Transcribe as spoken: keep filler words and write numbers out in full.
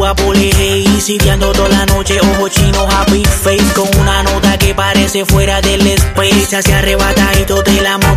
va por eje y sitiando toda la noche. Ojos chinos, happy face, con una nota que parece fuera del space. Se hace arrebatadito de la monta